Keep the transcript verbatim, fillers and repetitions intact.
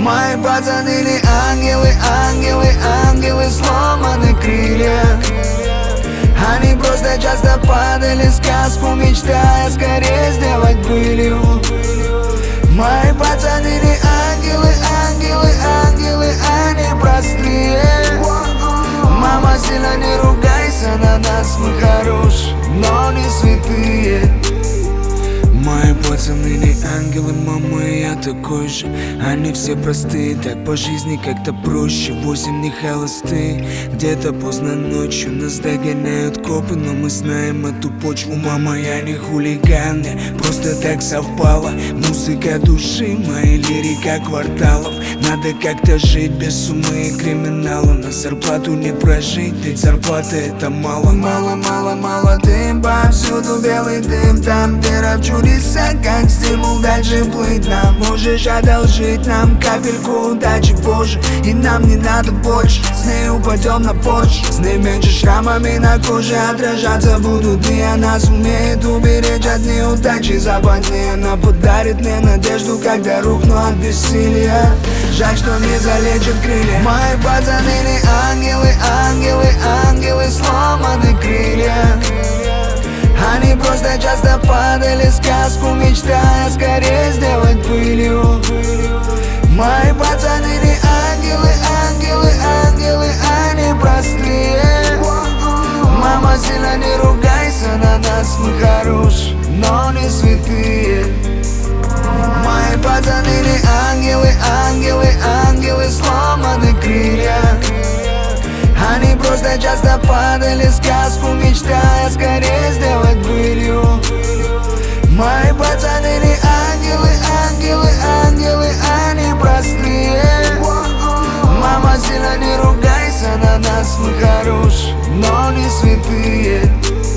Мои пацаны не ангелы, ангелы, ангелы, сломаны крылья. Они просто часто падали в сказку, мечтая скорее сделать пылью. Мои пацаны не ангелы, ангелы, ангелы, они простые. Мама, сильно не ругайся на нас, мы хорошие, но не святые. Мои пацаны не ангелы, мама, и я такой же. Они все простые, так по жизни как-то проще. Восемь не холостые, где-то поздно ночью нас догоняют копы, но мы знаем эту почву. Мама, я не хулиган, мне просто так совпало. Музыка души, мои лирика кварталов. Надо как-то жить без сумы и криминала. На зарплату не прожить, ведь зарплата это мало. Мало, мало, мало дым, повсюду белый дым. Там вера в чудеса, как стимул дальше плыть нам. Можешь одолжить нам капельку удачи, Боже, и нам не надо больше. С ней упадем на порш, с ней меньше шрамами на коже отражаться будут. И она сумеет уберечь от неудачи западни. Она подарит мне надежду, когда рухну от бессилия. Жаль, что не залечит крылья. Мои пацаны не ангелы, ангелы, ангелы, сломаны крылья. Они просто часто падали в сказку, мечтая скорее сделать пылью. Мои пацаны не ангелы, ангелы, ангелы, они простые. Мама, сильно не ругайся на нас, мы хорошие, но не святые. Мои пацаны не ангелы, ангелы, ангелы, сломаны крылья. Они просто часто падали в сказку, мечтая скорее сделать пылью. Мои пацаны не ангелы, ангелы, ангелы, они простые. Мама, сильно не ругайся на нас, мы хорошие, но не святые.